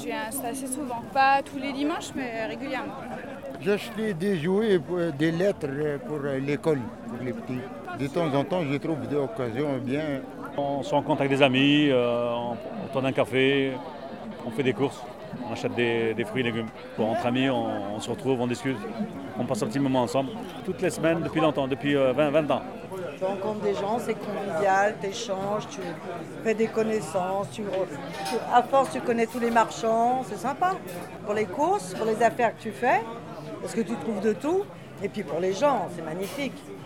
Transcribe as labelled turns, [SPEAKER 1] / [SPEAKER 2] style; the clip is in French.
[SPEAKER 1] je viens assez souvent. Pas tous les dimanches, mais régulièrement.
[SPEAKER 2] J'ai acheté des jouets, des lettres pour l'école, pour les petits. De temps en temps, je trouve des occasions bien.
[SPEAKER 3] On se rencontre avec des amis, autour d'un café, on fait des courses, on achète des fruits et légumes. Entre amis, on se retrouve, on discute, on passe un petit moment ensemble. Toutes les semaines, depuis longtemps, depuis 20 ans.
[SPEAKER 4] Tu rencontres des gens, c'est convivial, tu échanges, tu fais des connaissances, à force tu connais tous les marchands, c'est sympa. Pour les courses, pour les affaires que tu fais, parce que tu trouves de tout, et puis pour les gens, c'est magnifique.